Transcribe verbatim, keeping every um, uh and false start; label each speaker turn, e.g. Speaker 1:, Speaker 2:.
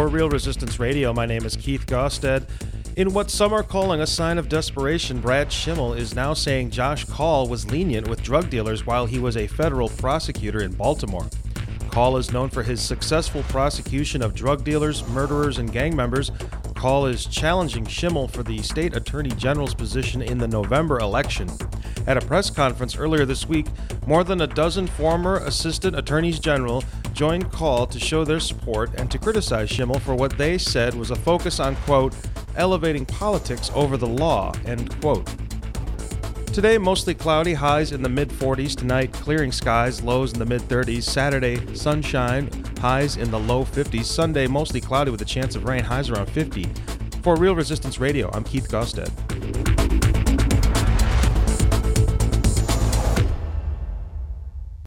Speaker 1: Real Resistance Radio, my name is Keith Gosted. In what some are calling a sign of desperation, Brad Schimmel is now saying Josh Kaul was lenient with drug dealers while he was a federal prosecutor in Baltimore. Kaul is known for his successful prosecution of drug dealers, murderers, and gang members. Kaul is challenging Schimmel for the state attorney general's position in the November election. At a press conference earlier this week, more than a dozen former assistant attorneys general joined Kaul to show their support and to criticize Schimmel for what they said was a focus on, quote, elevating politics over the law, end quote. Today, mostly cloudy, highs in the mid forties. Tonight, clearing skies, lows in the mid thirties. Saturday, sunshine, highs in the low fifties. Sunday, mostly cloudy with a chance of rain, highs around fifty. For Real Resistance Radio, I'm Keith Gosted.